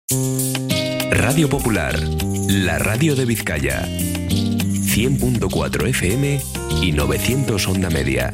Radio Popular, la radio de Vizcaya. 100.4 FM y 900 onda media.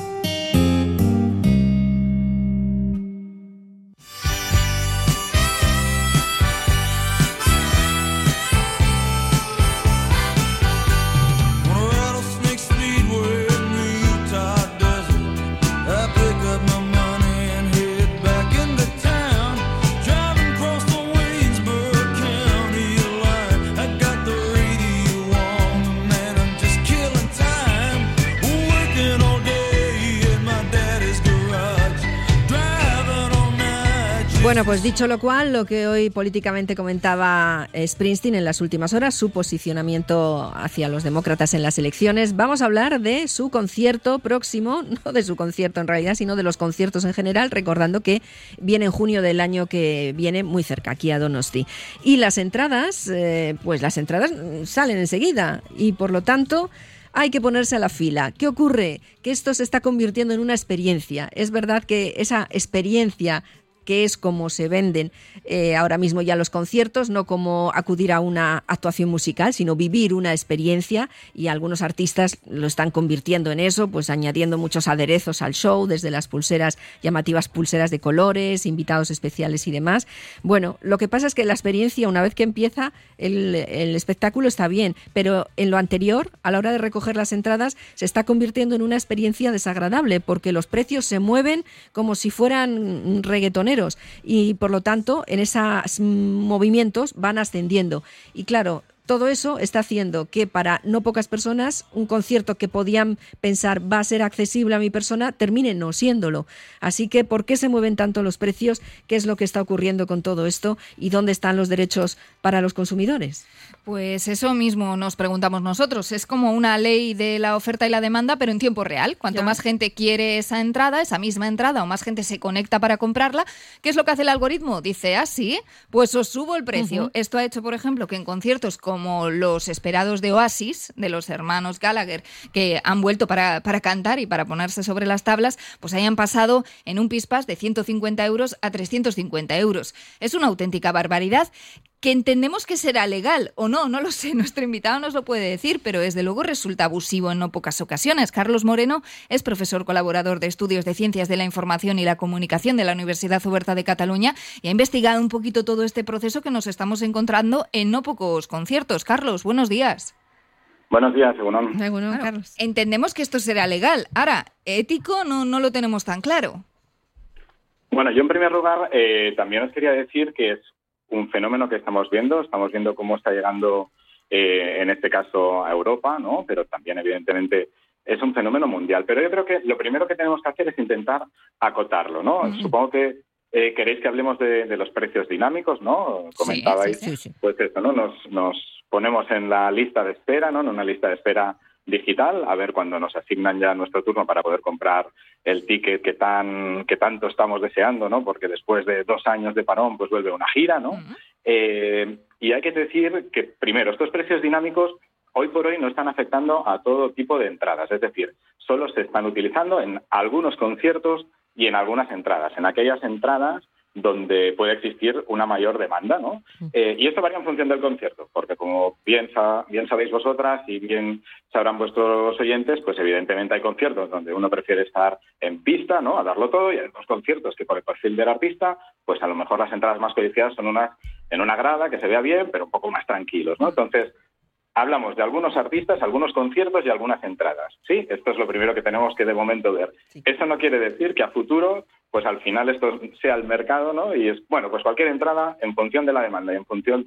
Bueno, pues dicho lo cual, lo que hoy políticamente comentaba Springsteen en las últimas horas, su posicionamiento hacia los demócratas en las elecciones, vamos a hablar de su concierto próximo, no de su concierto en realidad, sino de los conciertos en general, recordando que viene en junio del año que viene, muy cerca, aquí a Donosti. Y las entradas, pues las entradas salen enseguida y por lo tanto hay que ponerse a la fila. ¿Qué ocurre? Que esto se está convirtiendo en una experiencia. Es verdad que esa experiencia, que es como se venden ahora mismo ya los conciertos, no como acudir a una actuación musical, sino vivir una experiencia, y algunos artistas lo están convirtiendo en eso, pues añadiendo muchos aderezos al show, desde las pulseras, llamativas pulseras de colores, invitados especiales y demás. Bueno, lo que pasa es que la experiencia, una vez que empieza, el espectáculo está bien, pero en lo anterior, a la hora de recoger las entradas, se está convirtiendo en una experiencia desagradable, porque los precios se mueven como si fueran reggaetoneros, y por lo tanto en esos movimientos van ascendiendo. Y claro, todo eso está haciendo que para no pocas personas un concierto que podían pensar va a ser accesible a mi persona termine no siéndolo. Así que, ¿por qué se mueven tanto los precios? ¿Qué es lo que está ocurriendo con todo esto? ¿Y dónde están los derechos para los consumidores? Pues eso mismo nos preguntamos nosotros. Es como una ley de la oferta y la demanda, pero en tiempo real. Cuanto más gente quiere esa entrada, esa misma entrada, o más gente se conecta para comprarla, ¿qué es lo que hace el algoritmo? Dice, sí, pues os subo el precio. Uh-huh. Esto ha hecho, por ejemplo, que en conciertos como los esperados de Oasis, de los hermanos Gallagher, que han vuelto para cantar y para ponerse sobre las tablas, pues hayan pasado en un pispás de 150 euros a 350 euros. Es una auténtica barbaridad, que entendemos que será legal o no lo sé, nuestro invitado nos lo puede decir, pero desde luego resulta abusivo en no pocas ocasiones. Carlos Moreno es profesor colaborador de Estudios de Ciencias de la Información y la Comunicación de la Universidad Oberta de Cataluña y ha investigado un poquito todo este proceso que nos estamos encontrando en no pocos conciertos. Carlos, buenos días. Buenos días, Egunon. Bueno, Carlos. Entendemos que esto será legal. Ahora, ético no lo tenemos tan claro. Bueno, yo en primer lugar también os quería decir que es un fenómeno que estamos viendo cómo está llegando, en este caso, a Europa, ¿no? Pero también, evidentemente, es un fenómeno mundial. Pero yo creo que lo primero que tenemos que hacer es intentar acotarlo, ¿no? Uh-huh. Supongo que queréis que hablemos de los precios dinámicos, ¿no? Comentabais, sí. Pues eso, ¿no? Nos ponemos en la lista de espera, ¿no? En una lista de espera digital, a ver cuando nos asignan ya nuestro turno para poder comprar el ticket que tanto estamos deseando, ¿no? Porque después de 2 años de parón, pues vuelve una gira, ¿no? Uh-huh. Y hay que decir que, primero, estos precios dinámicos hoy por hoy no están afectando a todo tipo de entradas, es decir, solo se están utilizando en algunos conciertos y en algunas entradas, en aquellas entradas donde puede existir una mayor demanda, ¿no? Y esto varía en función del concierto, porque como bien sabéis vosotras y bien sabrán vuestros oyentes, pues evidentemente hay conciertos donde uno prefiere estar en pista, ¿no? A darlo todo, y hay otros conciertos que por el perfil del artista, pues a lo mejor las entradas más codiciadas son unas en una grada que se vea bien, pero un poco más tranquilos, ¿no? Entonces, hablamos de algunos artistas, algunos conciertos y algunas entradas, ¿sí? Esto es lo primero que tenemos que de momento ver. Sí. Eso no quiere decir que a futuro, pues al final esto sea el mercado, ¿no? Y es, bueno, pues cualquier entrada en función de la demanda y en función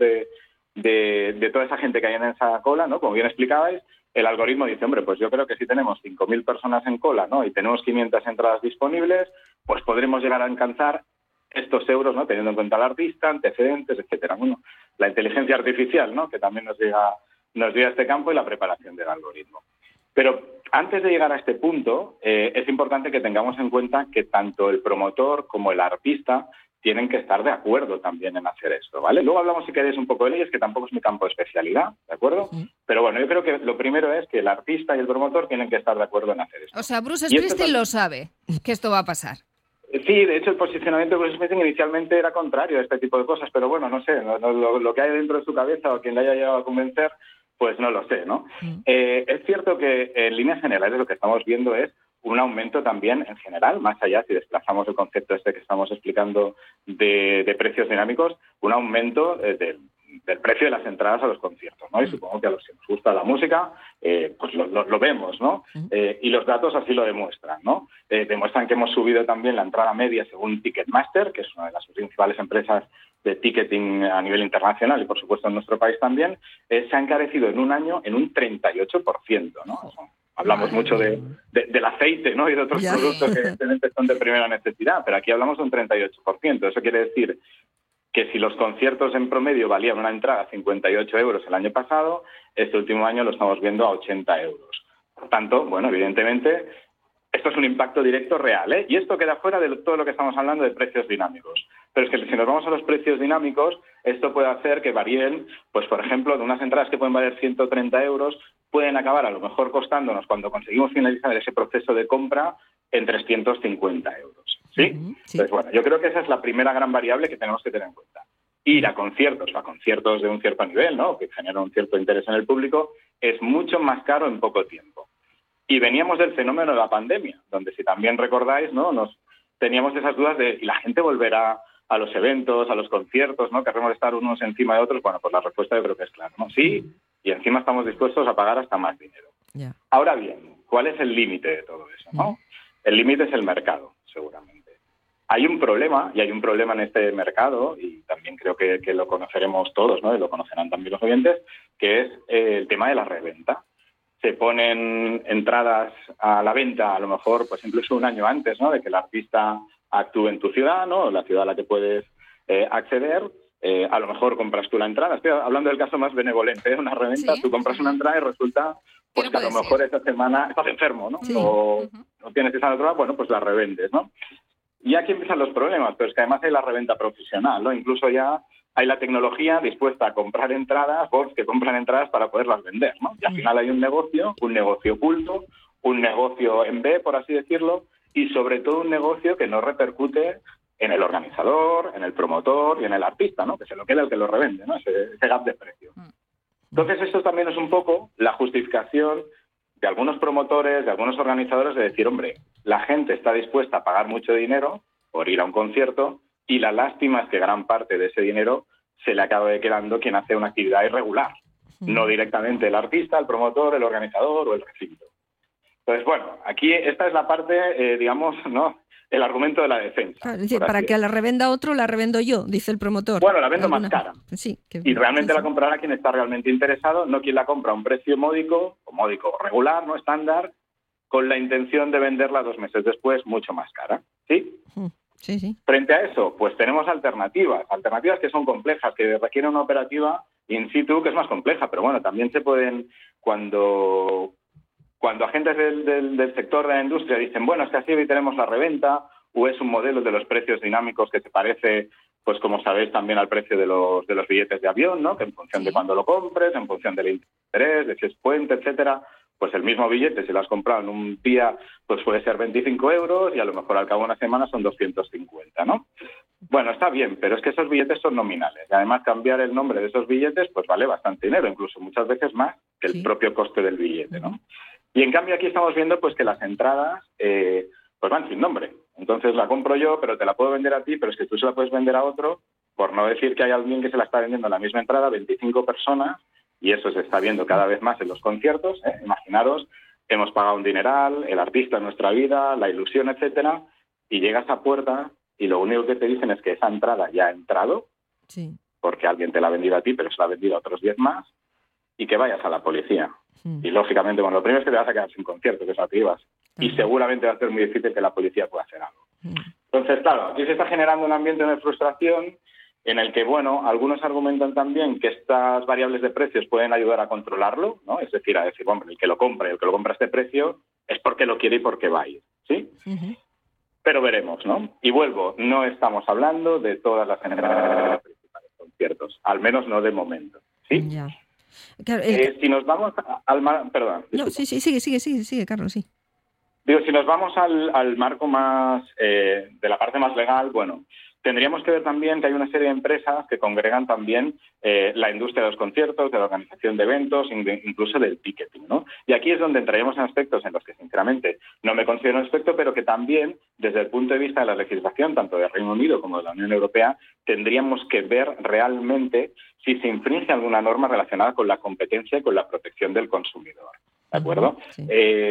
de toda esa gente que hay en esa cola, ¿no? Como bien explicabais, el algoritmo dice, hombre, pues yo creo que si tenemos 5.000 personas en cola, ¿no? Y tenemos 500 entradas disponibles, pues podremos llegar a alcanzar estos euros, ¿no? Teniendo en cuenta al artista, antecedentes, etcétera. Bueno, la inteligencia artificial, ¿no? Que también nos llega a este campo y la preparación del algoritmo. Pero antes de llegar a este punto, es importante que tengamos en cuenta que tanto el promotor como el artista tienen que estar de acuerdo también en hacer esto, ¿vale? Luego hablamos, si queréis, un poco de leyes, que tampoco es mi campo de especialidad, ¿de acuerdo? Sí. Pero bueno, yo creo que lo primero es que el artista y el promotor tienen que estar de acuerdo en hacer esto. O sea, Bruce Springsteen lo sabe, que esto va a pasar. Sí, de hecho el posicionamiento de Bruce Springsteen inicialmente era contrario a este tipo de cosas, pero bueno, no sé, lo que hay dentro de su cabeza o quien le haya llegado a convencer, pues no lo sé, ¿no? Es cierto que en líneas generales lo que estamos viendo es un aumento también en general, más allá, si desplazamos el concepto este que estamos explicando de precios dinámicos, un aumento del precio de las entradas a los conciertos, ¿no? Y supongo que a los que nos gusta la música, pues lo vemos, ¿no? Y los datos así lo demuestran, ¿no? Demuestran que hemos subido también la entrada media según Ticketmaster, que es una de las principales empresas de ticketing a nivel internacional y, por supuesto, en nuestro país también, se ha encarecido en un año en un 38%, ¿no? Hablamos mucho del aceite, ¿no? Y de otros productos que evidentemente son de primera necesidad, pero aquí hablamos de un 38%. Eso quiere decir que si los conciertos en promedio valían una entrada a 58 euros el año pasado, este último año lo estamos viendo a 80 euros. Por tanto, bueno, evidentemente, esto es un impacto directo real, ¿eh? Y esto queda fuera de todo lo que estamos hablando de precios dinámicos. Pero es que si nos vamos a los precios dinámicos, esto puede hacer que varíen, pues por ejemplo, de unas entradas que pueden valer 130 euros, pueden acabar a lo mejor costándonos, cuando conseguimos finalizar ese proceso de compra, en 350 euros. ¿Sí? Entonces, bueno, yo creo que esa es la primera gran variable que tenemos que tener en cuenta. Ir a conciertos de un cierto nivel, ¿no? Que generan un cierto interés en el público, es mucho más caro en poco tiempo. Y veníamos del fenómeno de la pandemia, donde, si también recordáis, ¿no? Teníamos esas dudas de ¿y la gente volverá a los eventos, a los conciertos, ¿no? ¿Querremos estar unos encima de otros? Bueno, pues la respuesta yo creo que es clara, ¿no? Sí, y encima estamos dispuestos a pagar hasta más dinero. Ahora bien, ¿cuál es el límite de todo eso, no? El límite es el mercado, seguramente. Hay un problema, y hay un problema en este mercado, y también creo que lo conoceremos todos, ¿no? Y lo conocerán también los oyentes, que es el tema de la reventa. Se ponen entradas a la venta, a lo mejor, pues incluso un año antes, ¿no? De que el artista actúe en tu ciudad, ¿no? La ciudad a la que puedes acceder. A lo mejor compras tú la entrada. Estoy hablando del caso más benevolente, una reventa. ¿Sí? Tú compras una entrada y resulta pues que a lo mejor esa semana estás enfermo, ¿no? Sí. O no tienes esa entrada, bueno, pues la revendes, ¿no? Y aquí empiezan los problemas, pero es que además hay la reventa profesional, ¿no? Incluso ya hay la tecnología dispuesta a comprar entradas, bots que compran entradas para poderlas vender, ¿no? Y al final hay un negocio oculto, un negocio en B, por así decirlo, y sobre todo un negocio que no repercute en el organizador, en el promotor y en el artista, ¿no? Que se lo queda el que lo revende, ¿no? Ese gap de precio. Entonces, esto también es un poco la justificación de algunos promotores, de algunos organizadores, de decir, hombre, la gente está dispuesta a pagar mucho dinero por ir a un concierto y la lástima es que gran parte de ese dinero se le acabe quedando quien hace una actividad irregular, no directamente el artista, el promotor, el organizador o el recinto. Entonces, bueno, aquí esta es la parte, digamos, ¿no? El argumento de la defensa. Claro, es decir, para que la revenda otro, la revendo yo, dice el promotor. Bueno, la vendo más cara. Sí, y realmente la comprará quien está realmente interesado, no quien la compra a un precio módico regular, no estándar, con la intención de venderla 2 meses después mucho más cara. ¿Sí? Sí. Frente a eso, pues tenemos alternativas que son complejas, que requieren una operativa in situ que es más compleja, pero bueno, también se pueden, cuando agentes del sector de la industria dicen, bueno, es que así hoy tenemos la reventa, o es un modelo de los precios dinámicos que se parece, pues como sabéis, también al precio de los billetes de avión, ¿no? Que en función de cuándo lo compres, en función del interés, de si es puente, etcétera, pues el mismo billete, si lo has comprado en un día, pues puede ser 25 euros y a lo mejor al cabo de una semana son 250, ¿no? Bueno, está bien, pero es que esos billetes son nominales. Y además cambiar el nombre de esos billetes pues vale bastante dinero, incluso muchas veces más que el propio coste del billete, ¿no? Y en cambio aquí estamos viendo pues que las entradas pues van sin nombre. Entonces la compro yo, pero te la puedo vender a ti, pero es que tú se la puedes vender a otro, por no decir que hay alguien que se la está vendiendo la misma entrada a 25 personas, y eso se está viendo cada vez más en los conciertos. Imaginaros, hemos pagado un dineral, el artista en nuestra vida, la ilusión, etcétera, y llegas a puerta y lo único que te dicen es que esa entrada ya ha entrado, porque alguien te la ha vendido a ti, pero se la ha vendido a otros 10 más, y que vayas a la policía. Y lógicamente, bueno, lo primero es que te vas a quedar sin concierto, que es a lo que ibas, y seguramente va a ser muy difícil que la policía pueda hacer algo. Entonces, claro, aquí se está generando un ambiente de frustración en el que, bueno, algunos argumentan también que estas variables de precios pueden ayudar a controlarlo, ¿no? Es decir, a decir, hombre, el que lo compra a este precio es porque lo quiere y porque va a ir, ¿sí? Pero veremos, ¿no? Y vuelvo, no estamos hablando de todas las generaciones principales conciertos, al menos no de momento, ¿sí? Ya. Claro, si nos vamos al... Perdón. No, sí, sigue, Carlos, sí. Digo, si nos vamos al marco más de la parte más legal, bueno, tendríamos que ver también que hay una serie de empresas que congregan también la industria de los conciertos, de la organización de eventos, incluso del ticketing, ¿no? Y aquí es donde entraríamos en aspectos en los que, sinceramente, no me considero un experto, pero que también, desde el punto de vista de la legislación, tanto del Reino Unido como de la Unión Europea, tendríamos que ver realmente si se infringe alguna norma relacionada con la competencia y con la protección del consumidor, ¿de acuerdo? Sí.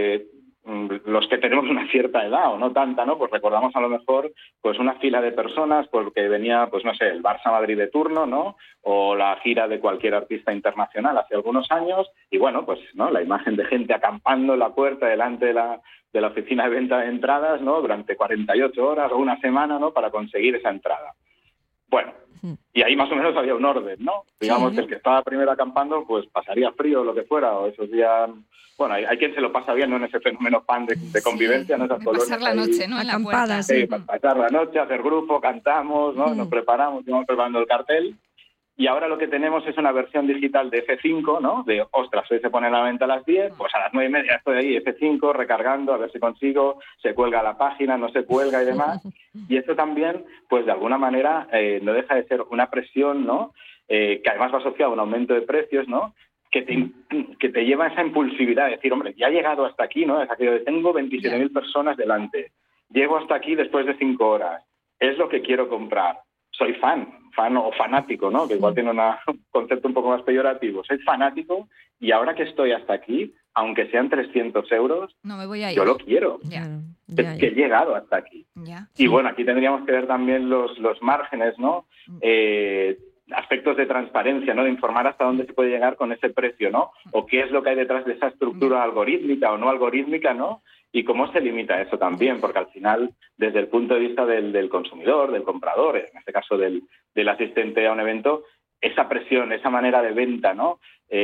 Los que tenemos una cierta edad o no tanta, ¿no? Pues recordamos a lo mejor pues una fila de personas porque venía, pues no sé, el Barça Madrid de turno, ¿no? O la gira de cualquier artista internacional hace algunos años y bueno, pues no, la imagen de gente acampando en la puerta delante de la oficina de venta de entradas, ¿no? Durante 48 horas o una semana, ¿no? Para conseguir esa entrada. Bueno, y ahí más o menos había un orden, ¿no? Digamos que el que estaba primero acampando, pues pasaría frío o lo que fuera, o esos días... Bueno, hay quien se lo pasa bien, ¿no? En ese fenómeno pan de convivencia, ¿no? Esas pasar la noche, ¿no? En la puerta. Sí, pasar la noche, hacer grupo, cantamos, ¿no? Nos preparamos, vamos preparando el cartel. Y ahora lo que tenemos es una versión digital de F5, ¿no? De, ostras, hoy se pone a la venta a las 10, pues a las 9:30 estoy ahí, F5, recargando, a ver si consigo, se cuelga la página, no se cuelga y demás. Y esto también, pues de alguna manera, no deja de ser una presión, ¿no? Que además va asociada a un aumento de precios, ¿no? Que te lleva a esa impulsividad de decir, hombre, ya he llegado hasta aquí, ¿no? Es aquello de tengo 27.000 personas delante, llego hasta aquí después de 5 horas, es lo que quiero comprar, soy fan o fanático, ¿no? Que igual tiene un concepto un poco más peyorativo, soy fanático y ahora que estoy hasta aquí, aunque sean 300 euros, no me voy a ir. Yo lo quiero, que he llegado hasta aquí. Y bueno, aquí tendríamos que ver también los márgenes, ¿no? Aspectos de transparencia, ¿no? De informar hasta dónde se puede llegar con ese precio, ¿no? O qué es lo que hay detrás de esa estructura algorítmica o no algorítmica, ¿no? Y cómo se limita eso también, porque al final, desde el punto de vista del consumidor, del comprador, en este caso del asistente a un evento, esa presión, esa manera de venta, ¿no?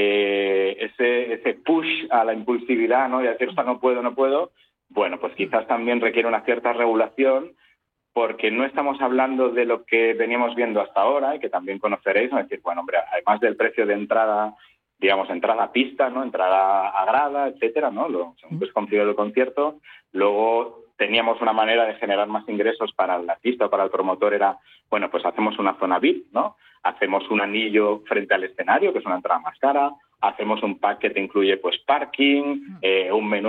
Ese push a la impulsividad, ¿no? Y a decir, no puedo, bueno, pues quizás también requiere una cierta regulación, porque no estamos hablando de lo que veníamos viendo hasta ahora y que también conoceréis, ¿no? Es decir, bueno, hombre, además del precio de entrada, digamos, entrada a pista, ¿no? Entrada a grada, etcétera, ¿no? Según que es configurado el concierto, luego teníamos una manera de generar más ingresos para el artista o para el promotor, era, bueno, pues hacemos una zona VIP, ¿no? Hacemos un anillo frente al escenario, que es una entrada más cara, hacemos un pack que te incluye pues parking, un menú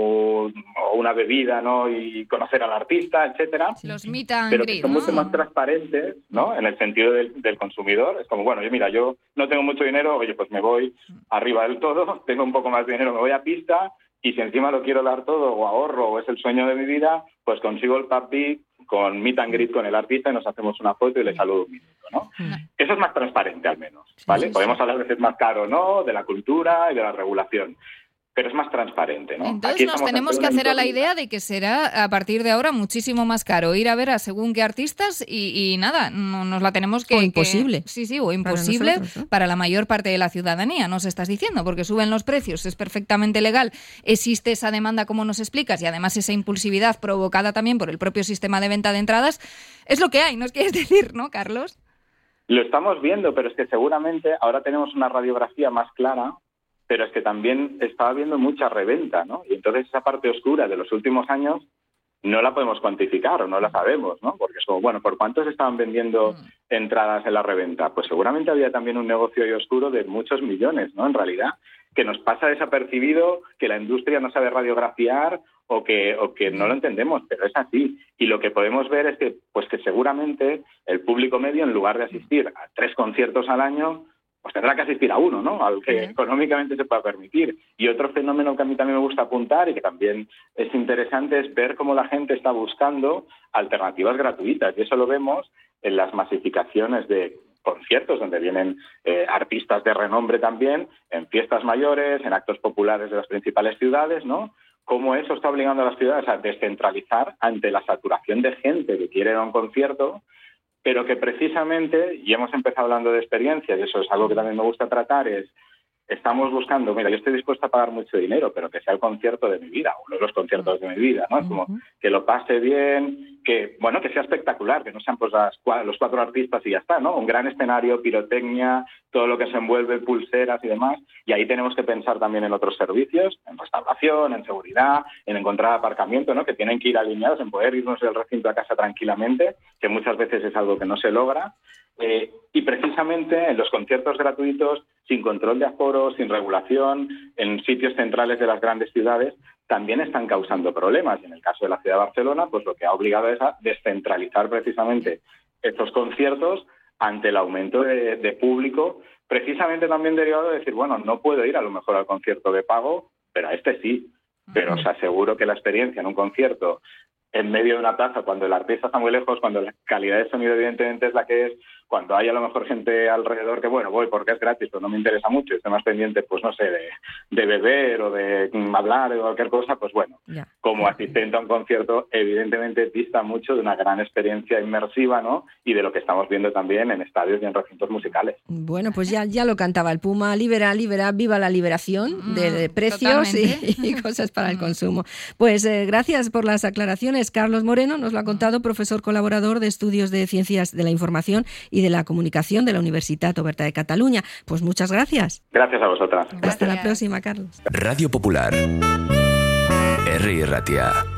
o una bebida, ¿no? Y conocer al artista, etcétera. Los meet and pero greet, que son mucho más transparentes, ¿no? En el sentido del consumidor. Es como, bueno, yo no tengo mucho dinero, oye, pues me voy arriba del todo, tengo un poco más de dinero, me voy a pista, y si encima lo quiero dar todo, o ahorro, o es el sueño de mi vida, pues consigo el pack VIP con meet and greet con el artista y nos hacemos una foto y le saludo un minuto, ¿no? Eso es más transparente al menos, ¿vale? Podemos hablar de si es más caro o no, de la cultura y de la regulación, pero es más transparente, ¿no? Entonces nos tenemos que hacer a la idea de que será a partir de ahora muchísimo más caro ir a ver a según qué artistas y nada, nos la tenemos que... O imposible. O imposible para nosotros, ¿no? Para la mayor parte de la ciudadanía, nos estás diciendo, porque suben los precios, es perfectamente legal, existe esa demanda como nos explicas y además esa impulsividad provocada también por el propio sistema de venta de entradas, es lo que hay, ¿nos quieres decir, no, Carlos? Lo estamos viendo, pero es que seguramente ahora tenemos una radiografía más clara, pero es que también estaba habiendo mucha reventa, ¿no? Y entonces esa parte oscura de los últimos años no la podemos cuantificar o no la sabemos, ¿no? Porque es como, bueno, ¿por cuánto se estaban vendiendo entradas en la reventa? Pues seguramente había también un negocio ahí oscuro de muchos millones, ¿no? En realidad, que nos pasa desapercibido, que la industria no sabe radiografiar o que no lo entendemos, pero es así. Y lo que podemos ver es que, pues que seguramente el público medio, en lugar de asistir a 3 conciertos al año, pues tendrá que asistir a uno, ¿no? Al que económicamente se pueda permitir. Y otro fenómeno que a mí también me gusta apuntar y que también es interesante es ver cómo la gente está buscando alternativas gratuitas. Y eso lo vemos en las masificaciones de conciertos donde vienen artistas de renombre también, en fiestas mayores, en actos populares de las principales ciudades, ¿no? Cómo eso está obligando a las ciudades a descentralizar ante la saturación de gente que quiere ir a un concierto, pero que precisamente, y hemos empezado hablando de experiencias, y eso es algo que también me gusta tratar, es estamos buscando, mira, yo estoy dispuesto a pagar mucho dinero, pero que sea el concierto de mi vida, uno de los conciertos de mi vida, ¿no? Es como que lo pase bien, que sea espectacular, que no sean pues los 4 artistas y ya está, ¿no? Un gran escenario, pirotecnia, todo lo que se envuelve, pulseras y demás, y ahí tenemos que pensar también en otros servicios, en restauración, en seguridad, en encontrar aparcamiento, ¿no? Que tienen que ir alineados, en poder irnos del recinto a casa tranquilamente, que muchas veces es algo que no se logra. Y precisamente en los conciertos gratuitos, sin control de aforo, sin regulación, en sitios centrales de las grandes ciudades, también están causando problemas. Y en el caso de la ciudad de Barcelona, pues lo que ha obligado es a descentralizar precisamente estos conciertos ante el aumento de público, precisamente también derivado de decir, bueno, no puedo ir a lo mejor al concierto de pago, pero a este sí. Pero os aseguro que la experiencia en un concierto en medio de una plaza, cuando el artista está muy lejos, cuando la calidad de sonido evidentemente es la que es, cuando hay a lo mejor gente alrededor que, bueno, voy porque es gratis, pero no me interesa mucho, estoy más pendiente, pues no sé, de beber o de hablar o cualquier cosa, pues bueno, como asistente a un concierto, evidentemente dista mucho de una gran experiencia inmersiva, ¿no? Y de lo que estamos viendo también en estadios y en recintos musicales. Bueno, pues ya lo cantaba el Puma, libera, viva la liberación de precios y cosas para el consumo. Pues gracias por las aclaraciones. Carlos Moreno nos lo ha contado, profesor colaborador de Estudios de Ciencias de la Información y de la Comunicación de la Universitat Oberta de Cataluña. Pues muchas gracias. Gracias a vosotras. Hasta la próxima, Carlos. Radio Popular, R. Ratia.